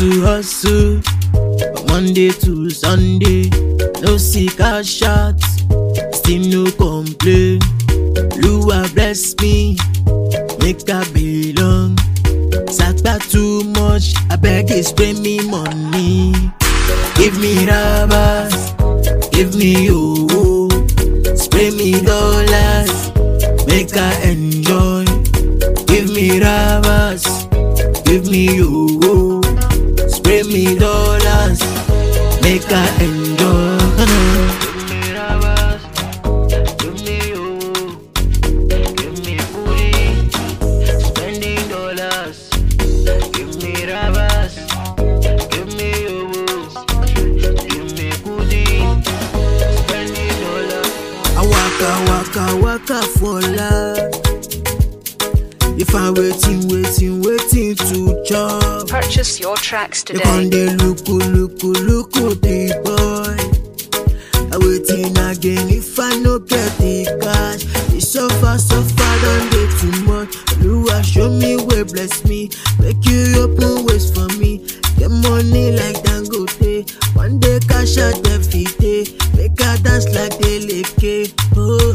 hustle, from Monday to Sunday. No sick shots, still no complain. Lua bless me, make I belong. Sata too much, I beg you spray me money. Give me rubbers, give me oh, spray me dollars, make I enjoy. Give me rubbers, give me oh, spray me dollars, make I enjoy. Give me rubbers, give me oh, give me booty, spending dollars. Give me rubbers, give me oh, give me booty, spending dollars. I waka for life. If I'm waiting to chop. Purchase your tracks today. If I'm the look, the boy. I waiting again if I no get the cash. It's so far, don't do too much. Lua show me where bless me. Make you open ways for me. Get money like Dangote. One day cash out every day. Make her dance like Deleke. Oh,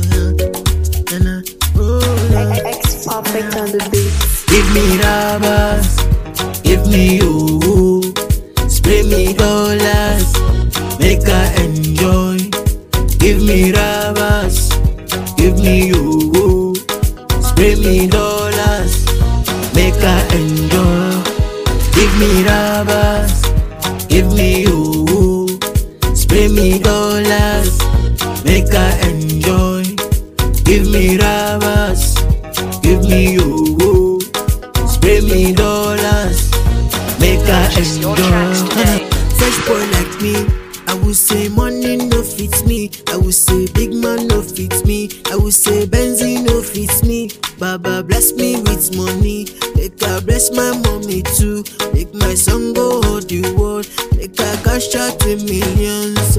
X-Perfect on the beat. Give me rubbers, give me oh, spray me dollars, make I enjoy. Give me rubbers, give me oh, spray me dollars, make I enjoy. Give me rubbers, give me oh, spray me dollars, make I enjoy. Give me rubbers, give me oh, spray me dollars, make I Purchase your tracks enjoy. today. Fresh boy like me, I will say money no fits me. I will say big man no fits me. I will say Benzie no fits me. Baba bless me with money. Make I bless my mommy too. Make my song go all the world. Make I cash out with millions.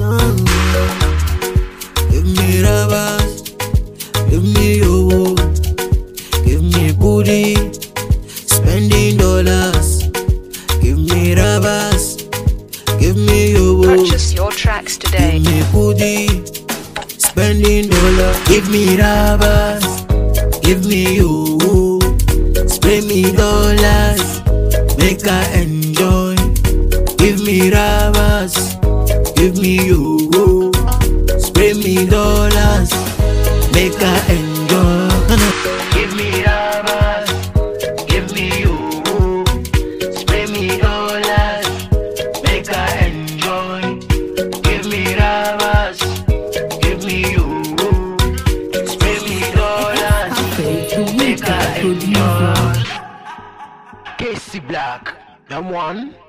Give me rubbers, give me oh, give me booty, spending dollars. Give me rubbers, give me oh, Purchase your tracks today. give me booty, spending dollars. Give me rubbers, give me oh, spray me dollars, make I enjoy. Give me rubbers, give me oh, spray me dollars, make I enjoy. Give me rubbers, give me oh, spray me dollars, make I enjoy. Give me rubbers, give me oh, spray me dollars, make I enjoy. Casey Black, the one.